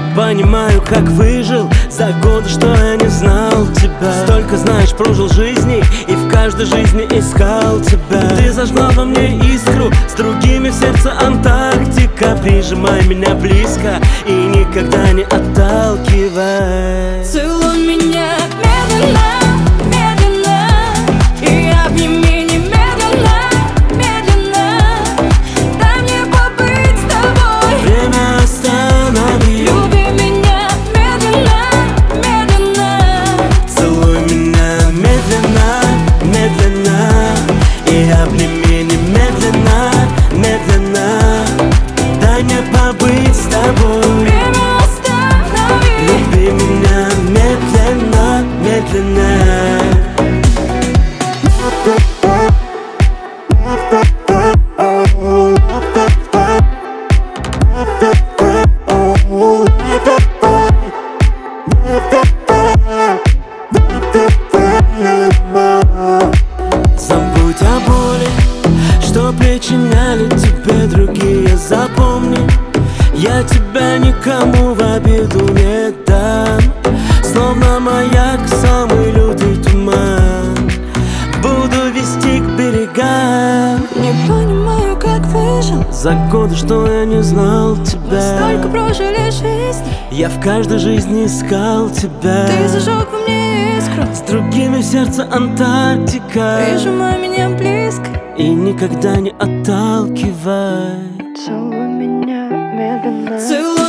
понимаю, как выжил за годы, что я не знал тебя. Столько, знаешь, прожил жизней и в каждой жизни искал тебя. Ты зажгла во мне искру, с другими в сердце Антарктика. Прижимай меня близко и никогда не отталкивай. Целуй меня медленно, медленно, и обними немедленно, медленно. Дай мне побыть с тобой, Время останови. люби меня медленно, медленно. Целуй меня медленно, медленно, и обними немедленно, медленно. Дай мне побыть с тобой, Время останови. люби меня медленно, медленно. Забудь о боли, что причиняли тебе другие. Запомни, я тебя никому в обиду не дам. Словно маяк, самый лютый туман, буду вести к берегам. Не понимаю, как выжил, За годы, что я не знал тебя, столько прожили жизнь. я в каждой жизни искал тебя. Ты зажег во мне искру, С другими в сердце Антарктика. прижимай меня близко. И никогда не отталкивай. Целуй меня медленно, целуй